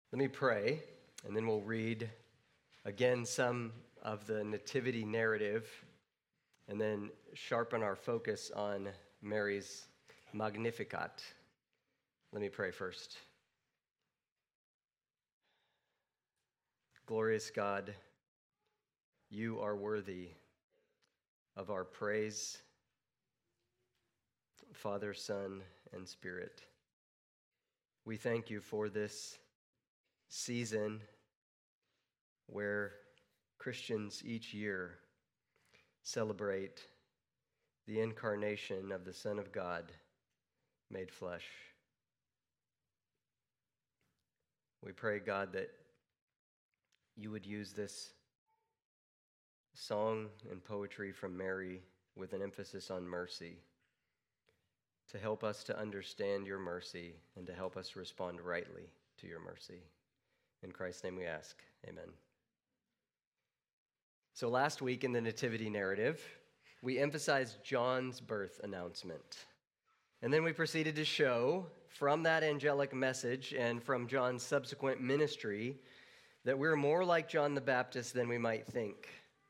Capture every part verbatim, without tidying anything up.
Let me pray, and then we'll read again some of the nativity narrative, and then sharpen our focus on Mary's Magnificat. Let me pray first. Glorious God, you are worthy of our praise, Father, Son, and Spirit. We thank you for this season where Christians each year celebrate the incarnation of the Son of God made flesh. We pray, God, that you would use this song and poetry from Mary with an emphasis on mercy to help us to understand your mercy and to help us respond rightly to your mercy. In Christ's name we ask, amen. So last week in the nativity narrative, we emphasized John's birth announcement. And then we proceeded to show from that angelic message and from John's subsequent ministry that we're more like John the Baptist than we might think.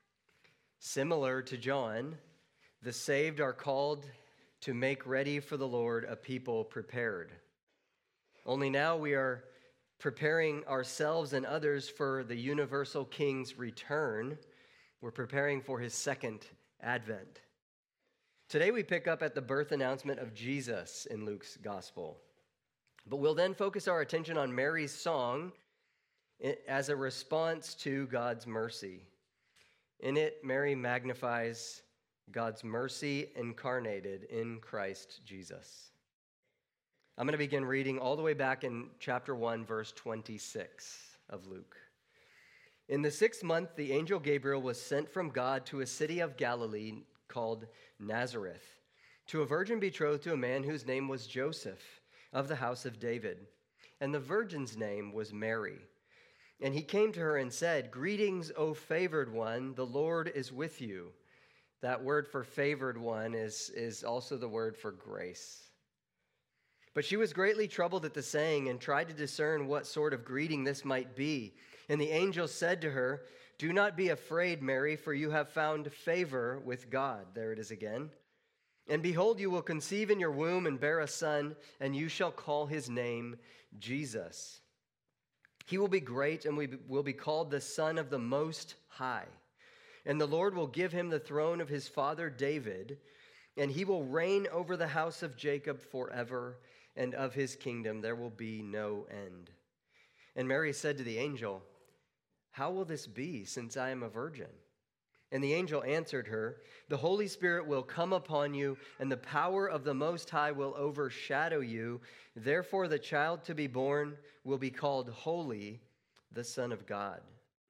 Similar to John, the saved are called to make ready for the Lord a people prepared. Only now we are preparing ourselves and others for the universal King's return. We're preparing for his second advent. Today we pick up at the birth announcement of Jesus in Luke's gospel. But we'll then focus our attention on Mary's song as a response to God's mercy. In it, Mary magnifies God's mercy incarnated in Christ Jesus. I'm going to begin reading all the way back in chapter one, verse twenty-six of Luke. In the sixth month, the angel Gabriel was sent from God to a city of Galilee called Nazareth, to a virgin betrothed to a man whose name was Joseph, of the house of David. And the virgin's name was Mary. And he came to her and said, "Greetings, O favored one, the Lord is with you." That word for favored one is, is also the word for grace. But she was greatly troubled at the saying and tried to discern what sort of greeting this might be. And the angel said to her, "Do not be afraid, Mary, for you have found favor with God." There it is again. "And behold, you will conceive in your womb and bear a son, and you shall call his name Jesus. He will be great and will be called the Son of the Most High. And the Lord will give him the throne of his father David, and he will reign over the house of Jacob forever, and of his kingdom there will be no end." And Mary said to the angel, "How will this be, since I am a virgin?" And the angel answered her, "The Holy Spirit will come upon you, and the power of the Most High will overshadow you. Therefore the child to be born will be called Holy, the Son of God.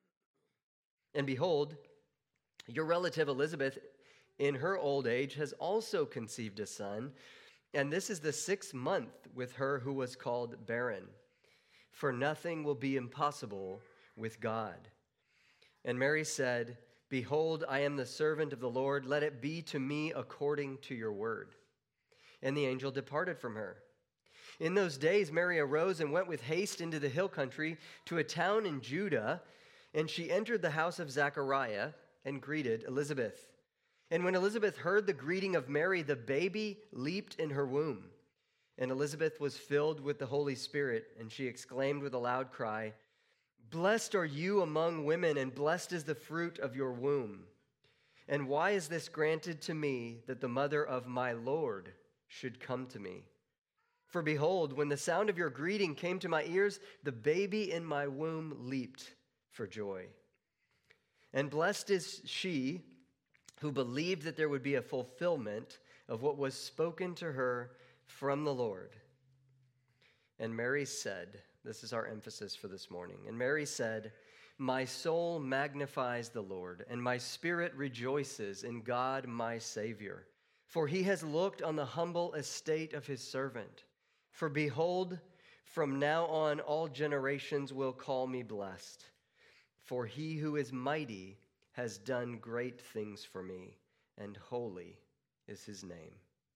And behold, your relative Elizabeth, in her old age, has also conceived a son, and this is the sixth month with her who was called barren. For nothing will be impossible with God." And Mary said, "Behold, I am the servant of the Lord. Let it be to me according to your word." And the angel departed from her. In those days, Mary arose and went with haste into the hill country to a town in Judah, and she entered the house of Zechariah and greeted Elizabeth. And when Elizabeth heard the greeting of Mary, the baby leaped in her womb. And Elizabeth was filled with the Holy Spirit, and she exclaimed with a loud cry, "Blessed are you among women, and blessed is the fruit of your womb. And why is this granted to me, that the mother of my Lord should come to me? For behold, when the sound of your greeting came to my ears, the baby in my womb leaped for joy. And blessed is she who believed that there would be a fulfillment of what was spoken to her from the Lord." And Mary said, this is our emphasis for this morning, and Mary said, "My soul magnifies the Lord, and my spirit rejoices in God my Savior. For he has looked on the humble estate of his servant. For behold, from now on all generations will call me blessed. For he who is mighty has done great things for me, and holy is his name."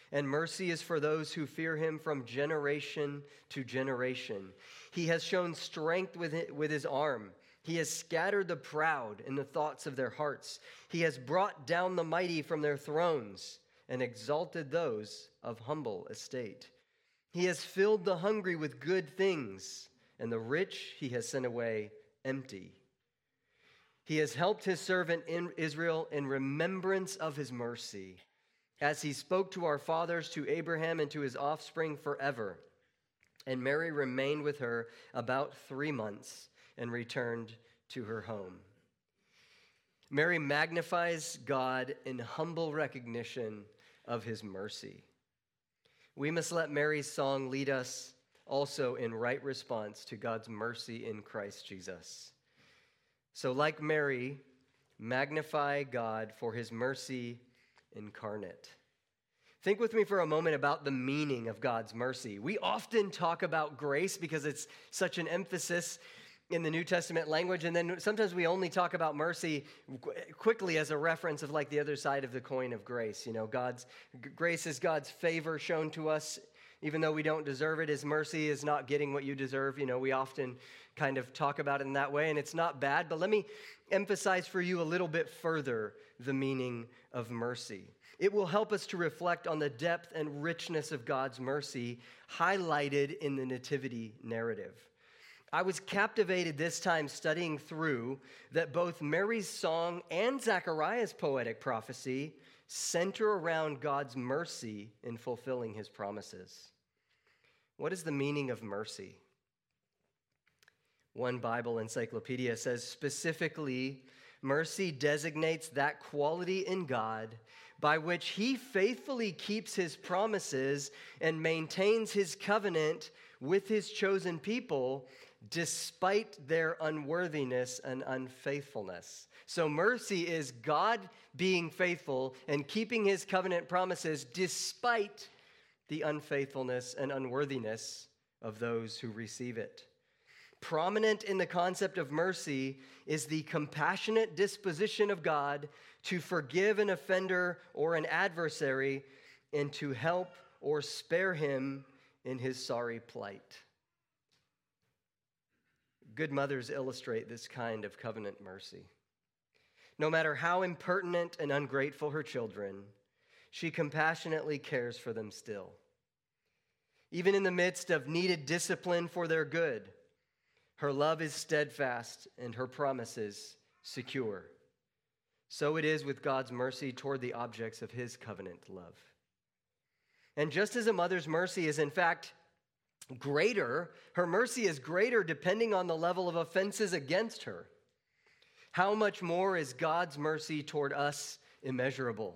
and mercy is for those who fear him from generation to generation. He has shown strength with it- with his arm. He has scattered the proud in the thoughts of their hearts. He has brought down the mighty from their thrones and exalted those of humble estate. He has filled the hungry with good things, and the rich he has sent away empty. He has helped his servant in Israel in remembrance of his mercy, as he spoke to our fathers, to Abraham, and to his offspring forever. And Mary remained with her about three months and returned to her home. Mary magnifies God in humble recognition of his mercy. We must let Mary's song lead us also in right response to God's mercy in Christ Jesus. So like Mary, magnify God for his mercy incarnate. Think with me for a moment about the meaning of God's mercy. We often talk about grace because it's such an emphasis in the New Testament language, and then sometimes we only talk about mercy quickly as a reference of like the other side of the coin of grace. You know, God's grace is God's favor shown to us, even though we don't deserve it. His mercy is not getting what you deserve. You know, we often kind of talk about it in that way, and it's not bad, but let me emphasize for you a little bit further the meaning of mercy. It will help us to reflect on the depth and richness of God's mercy highlighted in the nativity narrative. I was captivated this time studying through that both Mary's song and Zechariah's poetic prophecy center around God's mercy in fulfilling his promises. What is the meaning of mercy? One Bible encyclopedia says specifically, mercy designates that quality in God by which he faithfully keeps his promises and maintains his covenant with his chosen people despite their unworthiness and unfaithfulness. So mercy is God being faithful and keeping his covenant promises despite the unfaithfulness and unworthiness of those who receive it. Prominent in the concept of mercy is the compassionate disposition of God to forgive an offender or an adversary and to help or spare him in his sorry plight. Good mothers illustrate this kind of covenant mercy. No matter how impertinent and ungrateful her children, she compassionately cares for them still. Even in the midst of needed discipline for their good, her love is steadfast and her promises secure. So it is with God's mercy toward the objects of his covenant love. And just as a mother's mercy is in fact greater, her mercy is greater depending on the level of offenses against her. How much more is God's mercy toward us immeasurable?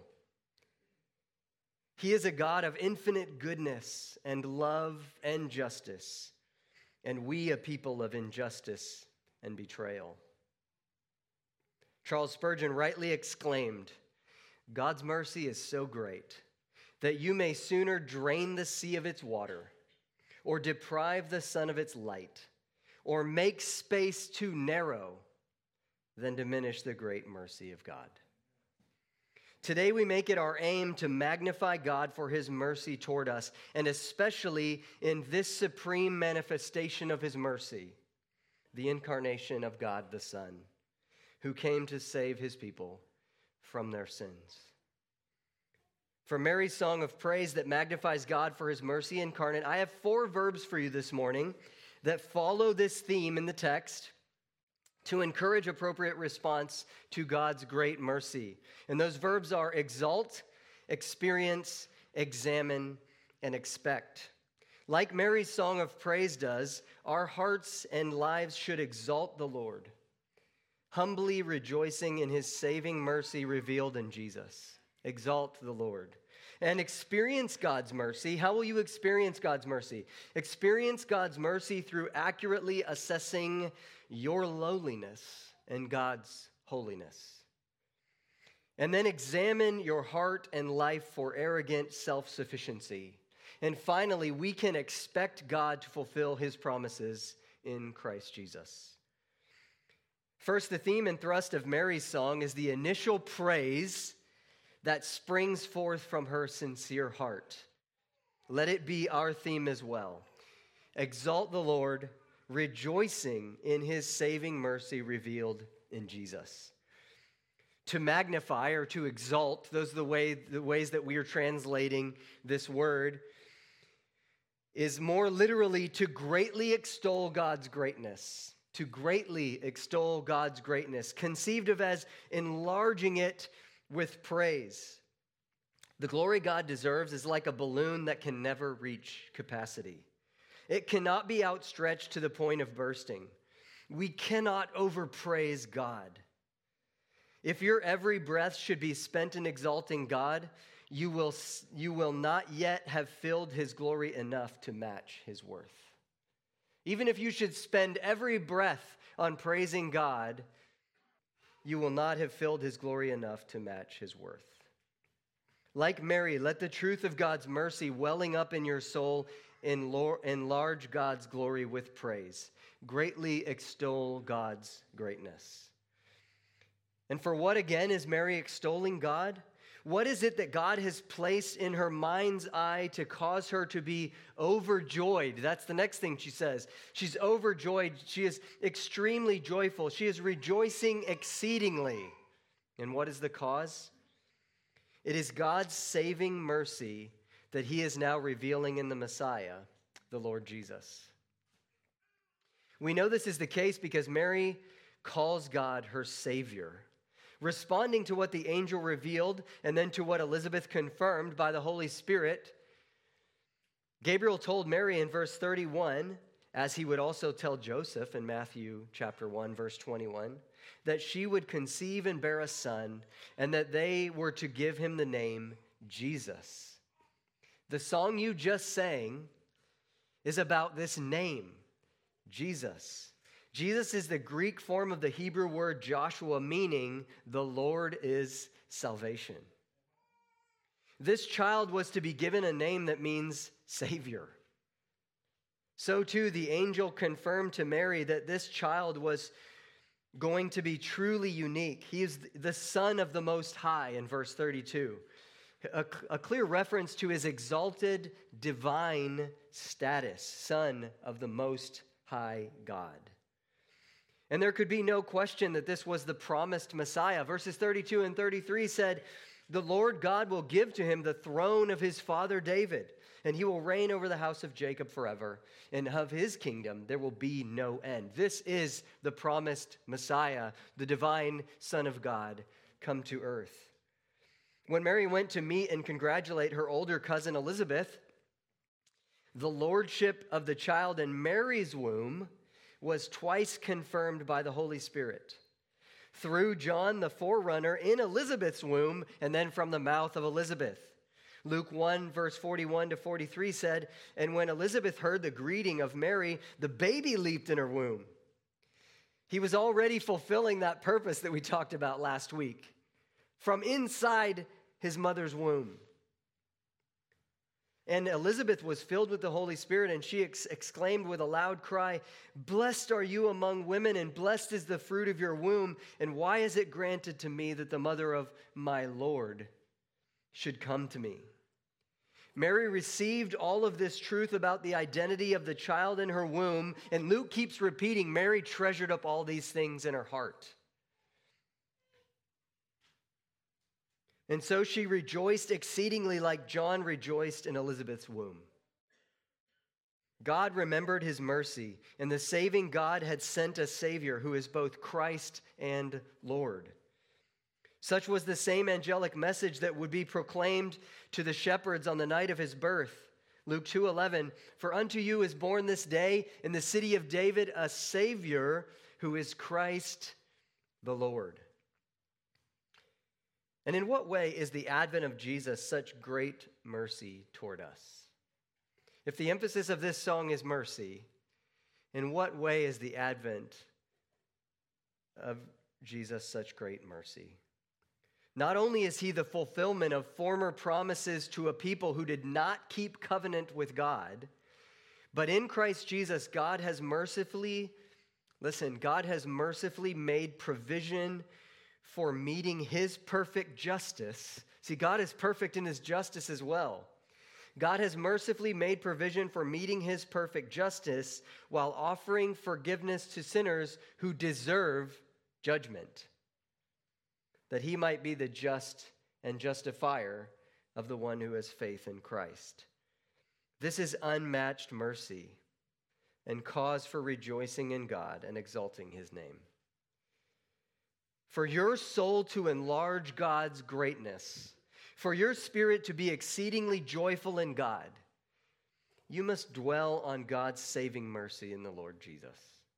He is a God of infinite goodness and love and justice, and we a people of injustice and betrayal. Charles Spurgeon rightly exclaimed, "God's mercy is so great that you may sooner drain the sea of its water, or deprive the sun of its light, or make space too narrow than diminish the great mercy of God." Today we make it our aim to magnify God for his mercy toward us, and especially in this supreme manifestation of his mercy, the incarnation of God the Son, who came to save his people from their sins. For Mary's song of praise that magnifies God for his mercy incarnate, I have four verbs for you this morning that follow this theme in the text to encourage appropriate response to God's great mercy. And those verbs are exalt, experience, examine, and expect. Like Mary's song of praise does, our hearts and lives should exalt the Lord, humbly rejoicing in his saving mercy revealed in Jesus. Exalt the Lord. And experience God's mercy. How will you experience God's mercy? Experience God's mercy through accurately assessing your lowliness and God's holiness. And then examine your heart and life for arrogant self-sufficiency. And finally, we can expect God to fulfill his promises in Christ Jesus. First, the theme and thrust of Mary's song is the initial praise that springs forth from her sincere heart. Let it be our theme as well. Exalt the Lord, rejoicing in his saving mercy revealed in Jesus. To magnify or to exalt, those are the, way, the ways that we are translating this word, is more literally to greatly extol God's greatness. To greatly extol God's greatness, conceived of as enlarging it with praise. The glory God deserves is like a balloon that can never reach capacity. It cannot be outstretched to the point of bursting. We cannot overpraise God. If your every breath should be spent in exalting God, you will, you will not yet have filled his glory enough to match his worth. Even if you should spend every breath on praising God, you will not have filled his glory enough to match his worth. Like Mary, let the truth of God's mercy welling up in your soul enlarge God's glory with praise. Greatly extol God's greatness. And for what again is Mary extolling God? What is it that God has placed in her mind's eye to cause her to be overjoyed? That's the next thing she says. She's overjoyed. She is extremely joyful. She is rejoicing exceedingly. And what is the cause? It is God's saving mercy that he is now revealing in the Messiah, the Lord Jesus. We know this is the case because Mary calls God her Savior, responding to what the angel revealed and then to what Elizabeth confirmed by the Holy Spirit. Gabriel told Mary in verse thirty-one, as he would also tell Joseph in Matthew chapter one, verse twenty-one, that she would conceive and bear a son, and that they were to give him the name Jesus. The song you just sang is about this name, Jesus. Jesus is the Greek form of the Hebrew word Joshua, meaning the Lord is salvation. This child was to be given a name that means Savior. So too, the angel confirmed to Mary that this child was going to be truly unique. He is the Son of the Most High in verse thirty-two. A, a clear reference to his exalted divine status, Son of the Most High God. And there could be no question that this was the promised Messiah. Verses thirty-two and thirty-three said, "The Lord God will give to him the throne of his father David, and he will reign over the house of Jacob forever, and of his kingdom there will be no end." This is the promised Messiah, the divine Son of God, come to earth. When Mary went to meet and congratulate her older cousin Elizabeth, the lordship of the child in Mary's womb was twice confirmed by the Holy Spirit. Through John the forerunner in Elizabeth's womb, and then from the mouth of Elizabeth. Luke one, verse forty-one to forty-three said, "And when Elizabeth heard the greeting of Mary, the baby leaped in her womb." He was already fulfilling that purpose that we talked about last week. From inside his mother's womb. And Elizabeth was filled with the Holy Spirit, and she ex- exclaimed with a loud cry, "Blessed are you among women, and blessed is the fruit of your womb. And why is it granted to me that the mother of my Lord should come to me?" Mary received all of this truth about the identity of the child in her womb, and Luke keeps repeating, Mary treasured up all these things in her heart. And so she rejoiced exceedingly like John rejoiced in Elizabeth's womb. God remembered his mercy, and the saving God had sent a Savior who is both Christ and Lord. Such was the same angelic message that would be proclaimed to the shepherds on the night of his birth. Luke two eleven, "For unto you is born this day in the city of David a Savior who is Christ the Lord." And in what way is the advent of Jesus such great mercy toward us? If the emphasis of this song is mercy, in what way is the advent of Jesus such great mercy? Not only is he the fulfillment of former promises to a people who did not keep covenant with God, but in Christ Jesus, God has mercifully, listen, God has mercifully made provision for meeting his perfect justice. See, God is perfect in his justice as well. God has mercifully made provision for meeting his perfect justice while offering forgiveness to sinners who deserve judgment, that he might be the just and justifier of the one who has faith in Christ. This is unmatched mercy and cause for rejoicing in God and exalting his name. For your soul to enlarge God's greatness, for your spirit to be exceedingly joyful in God, you must dwell on God's saving mercy in the Lord Jesus.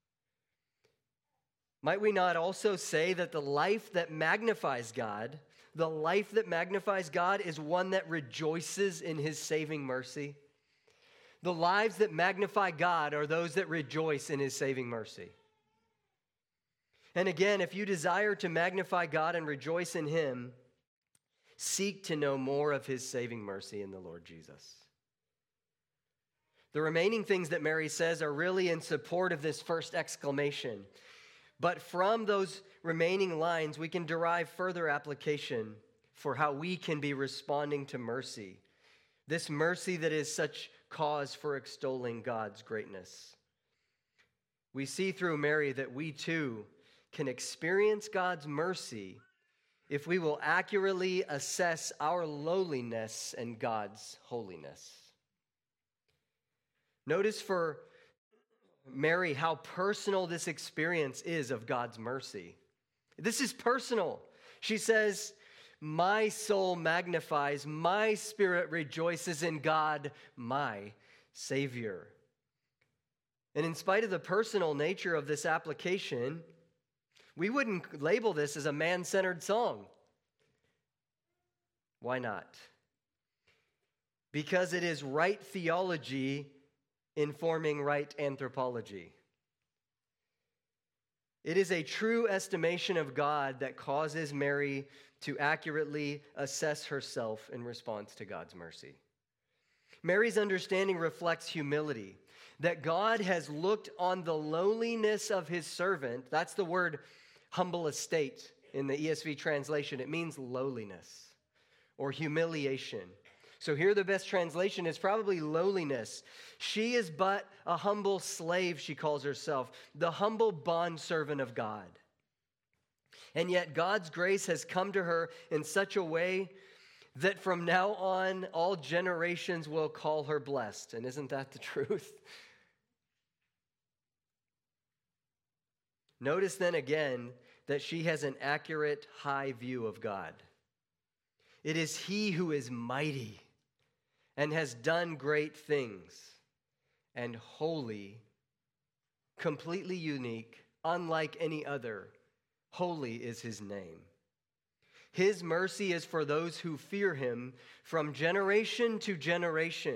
Might we not also say that the life that magnifies God, the life that magnifies God is one that rejoices in his saving mercy? The lives that magnify God are those that rejoice in his saving mercy. And again, if you desire to magnify God and rejoice in him, seek to know more of his saving mercy in the Lord Jesus. The remaining things that Mary says are really in support of this first exclamation. But from those remaining lines, we can derive further application for how we can be responding to mercy. This mercy that is such cause for extolling God's greatness. We see through Mary that we too can experience God's mercy if we will accurately assess our lowliness and God's holiness. Notice for Mary how personal this experience is of God's mercy. This is personal. She says, "My soul magnifies, my spirit rejoices in God, my Savior." And in spite of the personal nature of this application, we wouldn't label this as a man-centered song. Why not? Because it is right theology informing right anthropology. It is a true estimation of God that causes Mary to accurately assess herself in response to God's mercy. Mary's understanding reflects humility, that God has looked on the lowliness of his servant. That's the word humble estate in the E S V translation. It means lowliness or humiliation. So here the best translation is probably lowliness. She is but a humble slave, she calls herself, the humble bondservant of God. And yet God's grace has come to her in such a way that from now on, all generations will call her blessed. And isn't that the truth? Notice then again that she has an accurate, high view of God. It is he who is mighty and has done great things, and holy, completely unique, unlike any other. Holy is his name. His mercy is for those who fear him from generation to generation.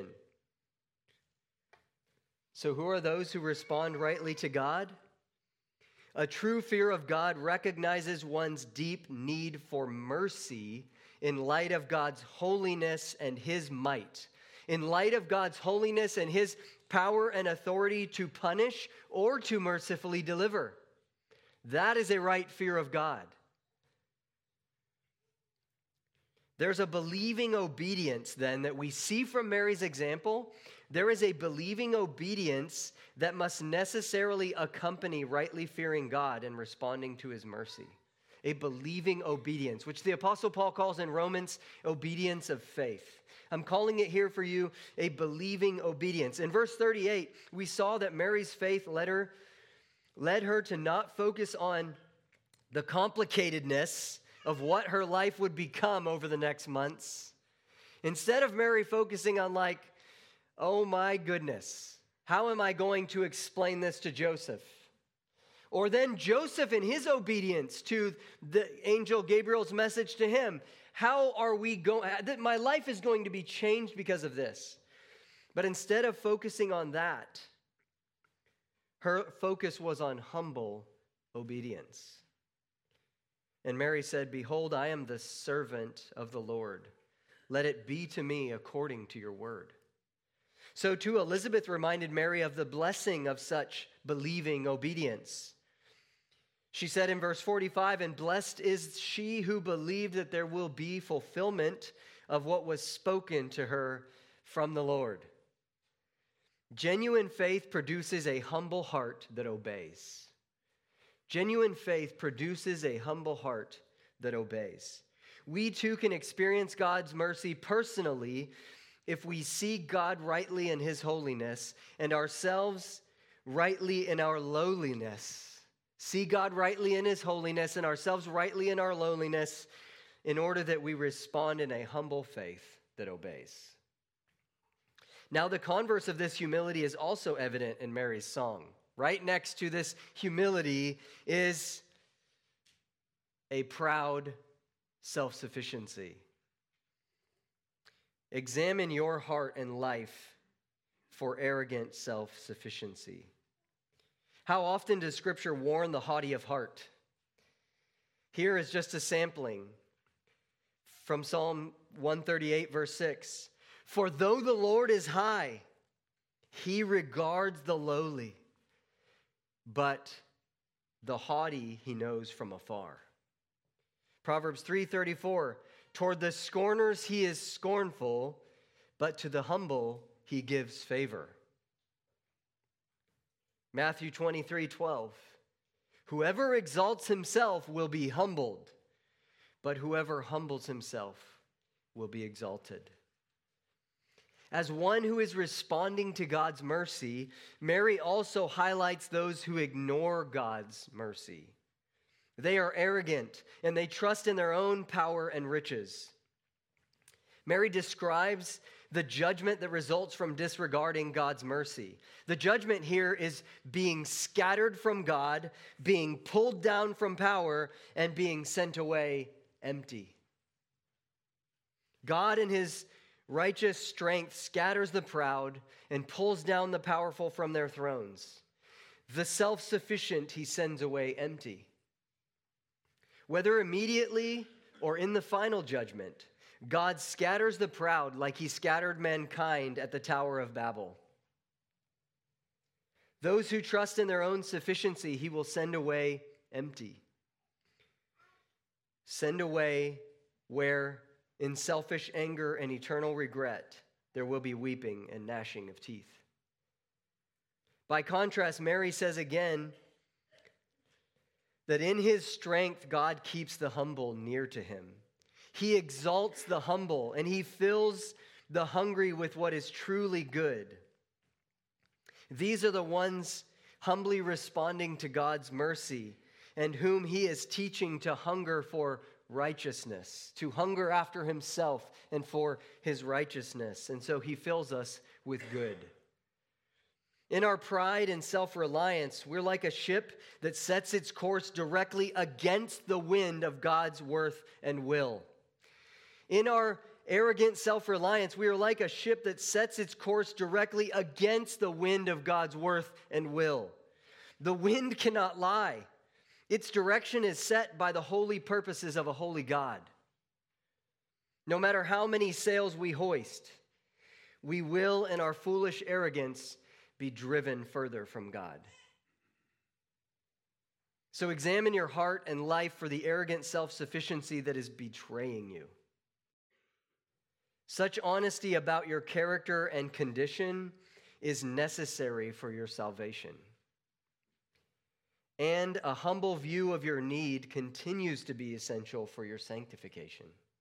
So who are those who respond rightly to God? A true fear of God recognizes one's deep need for mercy in light of God's holiness and his might, in light of God's holiness and his power and authority to punish or to mercifully deliver. That is a right fear of God. There's a believing obedience then that we see from Mary's example. There is a believing obedience that must necessarily accompany rightly fearing God and responding to his mercy. A believing obedience, which the Apostle Paul calls in Romans obedience of faith. I'm calling it here for you a believing obedience. In verse thirty-eight, we saw that Mary's faith led her, led her to not focus on the complicatedness of what her life would become over the next months. Instead of Mary focusing on like, oh my goodness, how am I going to explain this to Joseph? Or then Joseph in his obedience to the angel Gabriel's message to him. How are we going? My life is going to be changed because of this. But instead of focusing on that, her focus was on humble obedience. And Mary said, "Behold, I am the servant of the Lord. Let it be to me according to your word." So too, Elizabeth reminded Mary of the blessing of such believing obedience. She said in verse forty-five, "And blessed is she who believed that there will be fulfillment of what was spoken to her from the Lord." Genuine faith produces a humble heart that obeys. Genuine faith produces a humble heart that obeys. We too can experience God's mercy personally if we see God rightly in his holiness and ourselves rightly in our lowliness. See God rightly in his holiness and ourselves rightly in our lowliness in order that we respond in a humble faith that obeys. Now, the converse of this humility is also evident in Mary's song. Right next to this humility is a proud self-sufficiency. Examine your heart and life for arrogant self-sufficiency. How often does Scripture warn the haughty of heart? Here is just a sampling from Psalm one thirty-eight, verse six. "For though the Lord is high, he regards the lowly, but the haughty he knows from afar." Proverbs three thirty-four, "Toward the scorners he is scornful, but to the humble he gives favor." Matthew twenty-three twelve, "Whoever exalts himself will be humbled, but whoever humbles himself will be exalted." As one who is responding to God's mercy, Mary also highlights those who ignore God's mercy. They are arrogant and they trust in their own power and riches. Mary describes the judgment that results from disregarding God's mercy. The judgment here is being scattered from God, being pulled down from power, and being sent away empty. God in his righteous strength scatters the proud and pulls down the powerful from their thrones. The self-sufficient he sends away empty. Whether immediately or in the final judgment, God scatters the proud like he scattered mankind at the Tower of Babel. Those who trust in their own sufficiency, he will send away empty. Send away where, in selfish anger and eternal regret, there will be weeping and gnashing of teeth. By contrast, Mary says again that in his strength, God keeps the humble near to him. He exalts the humble, and he fills the hungry with what is truly good. These are the ones humbly responding to God's mercy, and whom he is teaching to hunger for righteousness, to hunger after himself and for his righteousness. And so he fills us with good. In our pride and self-reliance, we're like a ship that sets its course directly against the wind of God's worth and will. In our arrogant self-reliance, we are like a ship that sets its course directly against the wind of God's worth and will. The wind cannot lie. Its direction is set by the holy purposes of a holy God. No matter how many sails we hoist, we will, in our foolish arrogance, be driven further from God. So examine your heart and life for the arrogant self-sufficiency that is betraying you. Such honesty about your character and condition is necessary for your salvation. And a humble view of your need continues to be essential for your sanctification.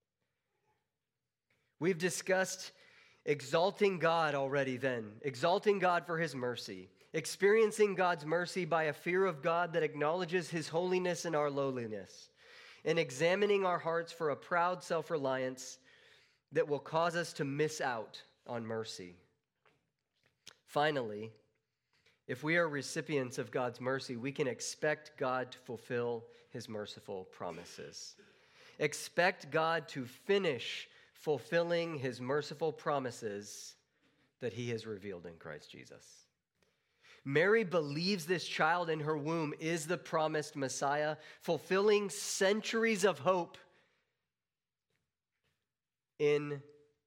We've discussed exalting God already then, exalting God for his mercy, experiencing God's mercy by a fear of God that acknowledges his holiness and our lowliness, and examining our hearts for a proud self-reliance that will cause us to miss out on mercy. Finally, if we are recipients of God's mercy, we can expect God to fulfill his merciful promises. Expect God to finish fulfilling his merciful promises that he has revealed in Christ Jesus. Mary believes this child in her womb is the promised Messiah, fulfilling centuries of hope in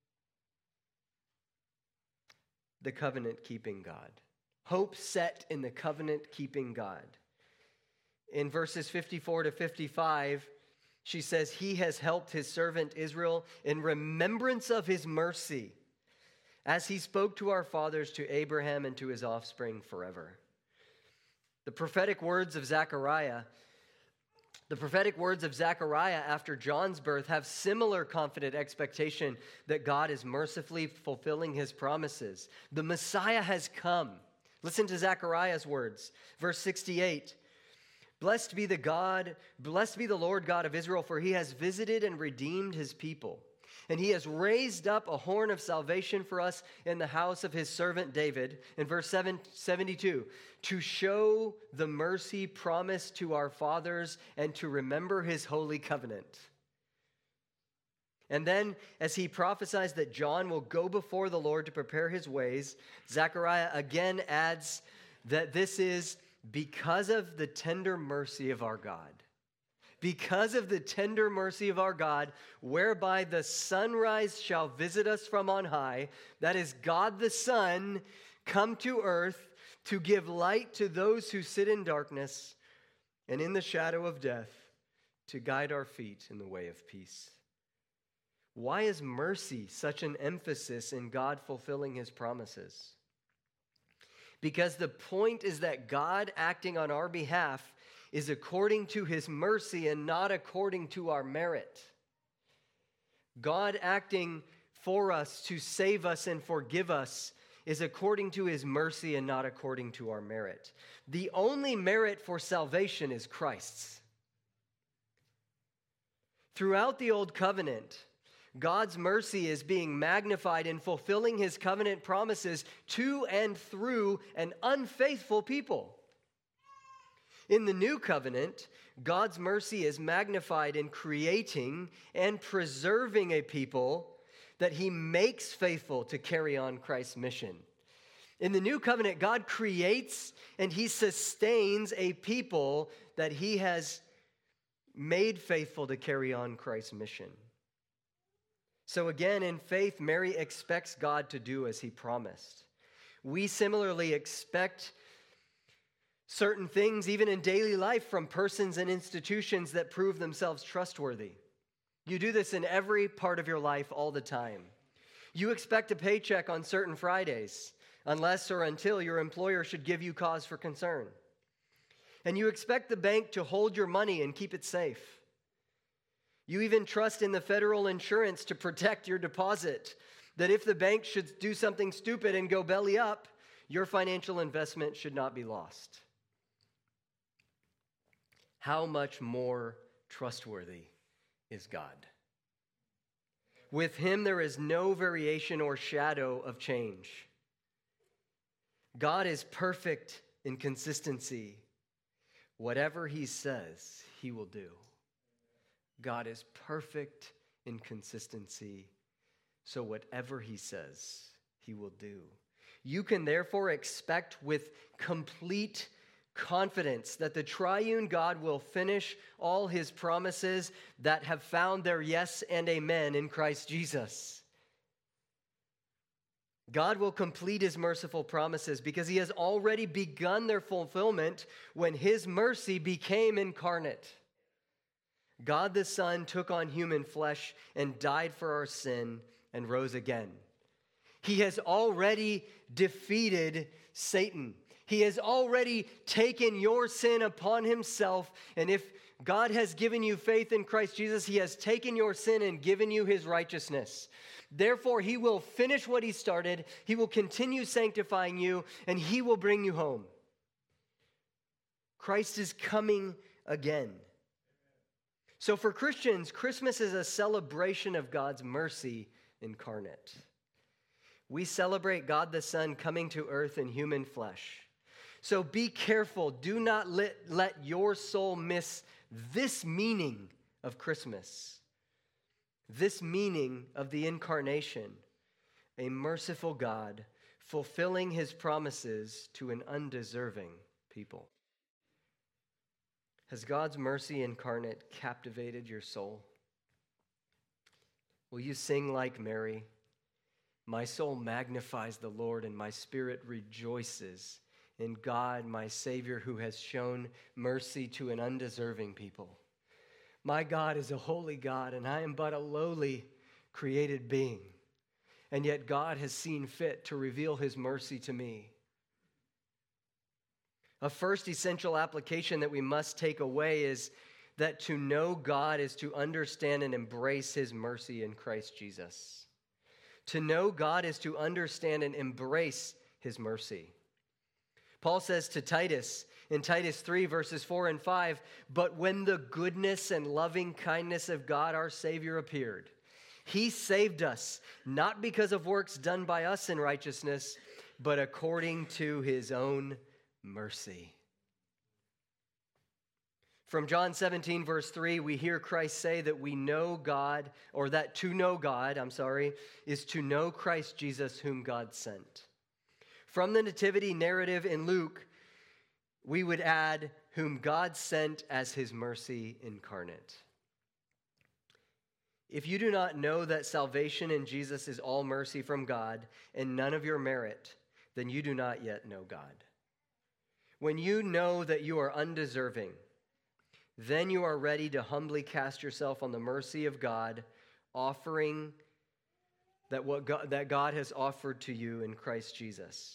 the covenant-keeping God. Hope set in the covenant-keeping God. In verses fifty-four to fifty-five, she says, he has helped his servant Israel in remembrance of his mercy, as he spoke to our fathers, to Abraham, and to his offspring forever. The prophetic words of Zechariah, the prophetic words of Zechariah after John's birth have similar confident expectation that God is mercifully fulfilling his promises. The Messiah has come. Listen to Zechariah's words, verse sixty-eight. Blessed be the God, blessed be the Lord God of Israel, for he has visited and redeemed his people. And he has raised up a horn of salvation for us in the house of his servant David. In verse seventy-two, to show the mercy promised to our fathers and to remember his holy covenant. And then, as he prophesies that John will go before the Lord to prepare his ways, Zechariah again adds that this is because of the tender mercy of our God. Because of the tender mercy of our God, whereby the sunrise shall visit us from on high, that is God the Son, come to earth to give light to those who sit in darkness and in the shadow of death, to guide our feet in the way of peace. Why is mercy such an emphasis in God fulfilling his promises? Because the point is that God acting on our behalf is according to his mercy and not according to our merit. God acting for us to save us and forgive us is according to his mercy and not according to our merit. The only merit for salvation is Christ's. Throughout the Old Covenant, God's mercy is being magnified in fulfilling his covenant promises to and through an unfaithful people. In the new covenant, God's mercy is magnified in creating and preserving a people that he makes faithful to carry on Christ's mission. In the new covenant, God creates and he sustains a people that he has made faithful to carry on Christ's mission. So again, in faith, Mary expects God to do as he promised. We similarly expect certain things, even in daily life, from persons and institutions that prove themselves trustworthy. You do this in every part of your life all the time. You expect a paycheck on certain Fridays, unless or until your employer should give you cause for concern. And you expect the bank to hold your money and keep it safe. You even trust in the federal insurance to protect your deposit, that if the bank should do something stupid and go belly up, your financial investment should not be lost. How much more trustworthy is God? With him there is no variation or shadow of change. God is perfect in consistency. Whatever he says, he will do. God is perfect in consistency, so whatever he says, he will do. You can therefore expect with complete confidence that the triune God will finish all his promises that have found their yes and amen in Christ Jesus. God will complete his merciful promises because he has already begun their fulfillment when his mercy became incarnate. God the Son took on human flesh and died for our sin and rose again. He has already defeated Satan. He has already taken your sin upon himself. And if God has given you faith in Christ Jesus, he has taken your sin and given you his righteousness. Therefore, he will finish what he started. He will continue sanctifying you, and he will bring you home. Christ is coming again. So for Christians, Christmas is a celebration of God's mercy incarnate. We celebrate God the Son coming to earth in human flesh. So be careful. Do not let, let your soul miss this meaning of Christmas, this meaning of the incarnation, a merciful God fulfilling his promises to an undeserving people. Has God's mercy incarnate captivated your soul? Will you sing like Mary? My soul magnifies the Lord, and my spirit rejoices in God, my Savior, who has shown mercy to an undeserving people. My God is a holy God, and I am but a lowly created being. And yet God has seen fit to reveal his mercy to me. A first essential application that we must take away is that to know God is to understand and embrace his mercy in Christ Jesus. To know God is to understand and embrace his mercy. Paul says to Titus in Titus three, verses four and five, "But when the goodness and loving kindness of God our Savior appeared, he saved us, not because of works done by us in righteousness, but according to his own mercy." From John seventeen, verse three, we hear Christ say that we know God, or that to know God, I'm sorry, is to know Christ Jesus whom God sent. From the nativity narrative in Luke, we would add, whom God sent as his mercy incarnate. If you do not know that salvation in Jesus is all mercy from God and none of your merit, then you do not yet know God. When you know that you are undeserving, then you are ready to humbly cast yourself on the mercy of God, offering that what God, that God has offered to you in Christ Jesus.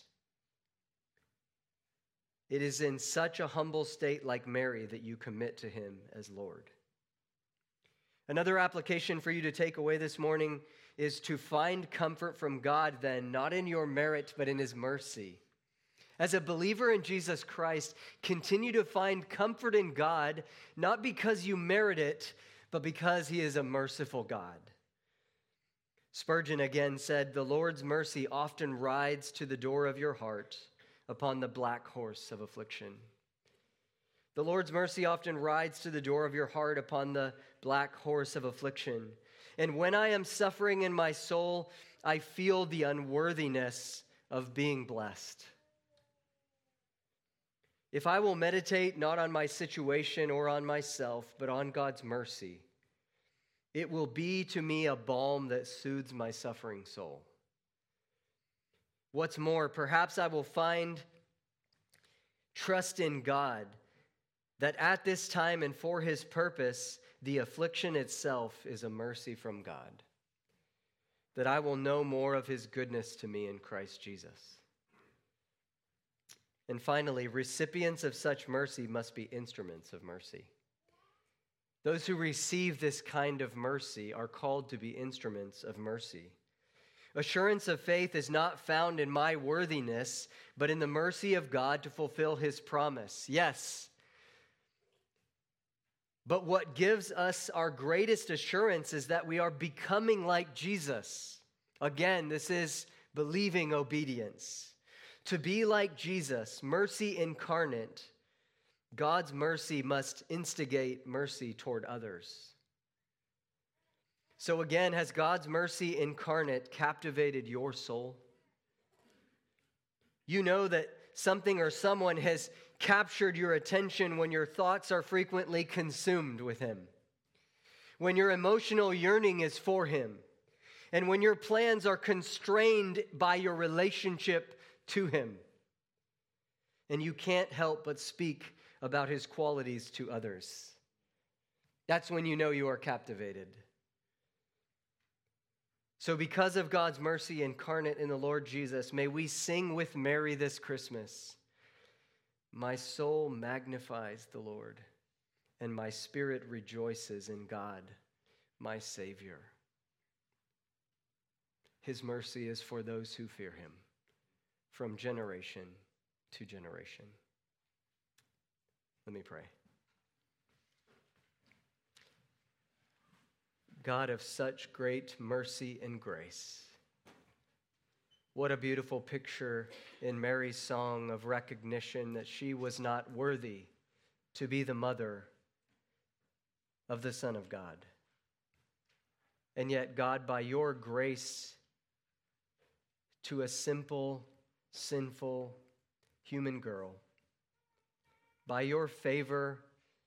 It is in such a humble state like Mary that you commit to him as Lord. Another application for you to take away this morning is to find comfort from God then, not in your merit, but in his mercy. As a believer in Jesus Christ, continue to find comfort in God, not because you merit it, but because he is a merciful God. Spurgeon again said, "The Lord's mercy often rides to the door of your heart upon the black horse of affliction." The Lord's mercy often rides to the door of your heart upon the black horse of affliction. And when I am suffering in my soul, I feel the unworthiness of being blessed. If I will meditate not on my situation or on myself, but on God's mercy, it will be to me a balm that soothes my suffering soul. What's more, perhaps I will find trust in God that at this time and for his purpose, the affliction itself is a mercy from God, that I will know more of his goodness to me in Christ Jesus. And finally, recipients of such mercy must be instruments of mercy. Those who receive this kind of mercy are called to be instruments of mercy. Assurance of faith is not found in my worthiness, but in the mercy of God to fulfill his promise. Yes. But what gives us our greatest assurance is that we are becoming like Jesus. Again, this is believing obedience. To be like Jesus, mercy incarnate, God's mercy must instigate mercy toward others. So again, has God's mercy incarnate captivated your soul? You know that something or someone has captured your attention when your thoughts are frequently consumed with him, when your emotional yearning is for him, and when your plans are constrained by your relationship to him, and you can't help but speak about his qualities to others. That's when you know you are captivated. So because of God's mercy incarnate in the Lord Jesus, may we sing with Mary this Christmas, "My soul magnifies the Lord, and my spirit rejoices in God, my Savior." His mercy is for those who fear him, from generation to generation. Let me pray. God of such great mercy and grace, what a beautiful picture in Mary's song of recognition that she was not worthy to be the mother of the Son of God. And yet, God, by your grace to a simple, sinful human girl, by your favor,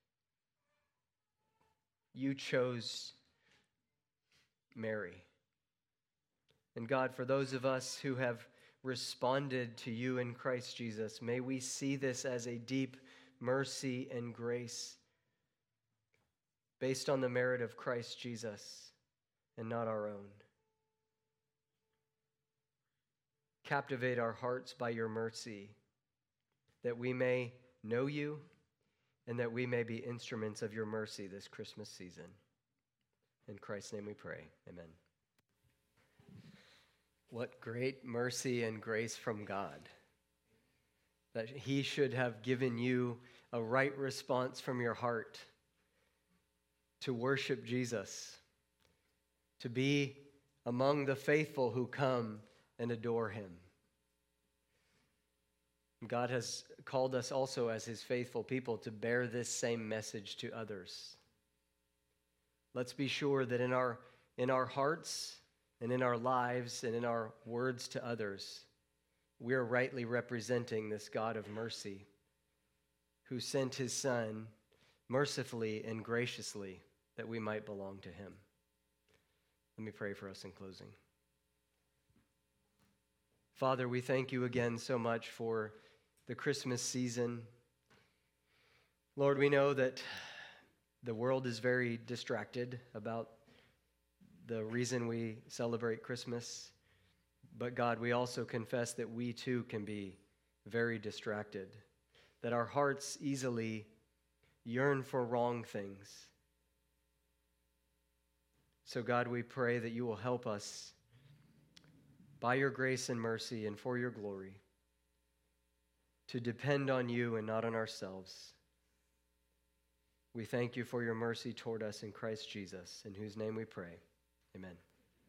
you chose Mary. And God, for those of us who have responded to you in Christ Jesus. May we see this as a deep mercy and grace based on the merit of Christ Jesus and not our own. Captivate our hearts by your mercy, that we may know you and that we may be instruments of your mercy this Christmas season. In Christ's name we pray. Amen. What great mercy and grace from God, that he should have given you a right response from your heart to worship Jesus, to be among the faithful who come and adore him. God has called us also as his faithful people to bear this same message to others. Let's be sure that in our, in our hearts and in our lives and in our words to others, we are rightly representing this God of mercy who sent his Son mercifully and graciously that we might belong to him. Let me pray for us in closing. Father, we thank you again so much for the Christmas season. Lord, we know that the world is very distracted about the reason we celebrate Christmas. But God, we also confess that we too can be very distracted, that our hearts easily yearn for wrong things. So God, we pray that you will help us by your grace and mercy and for your glory to depend on you and not on ourselves. We thank you for your mercy toward us in Christ Jesus, in whose name we pray. Amen.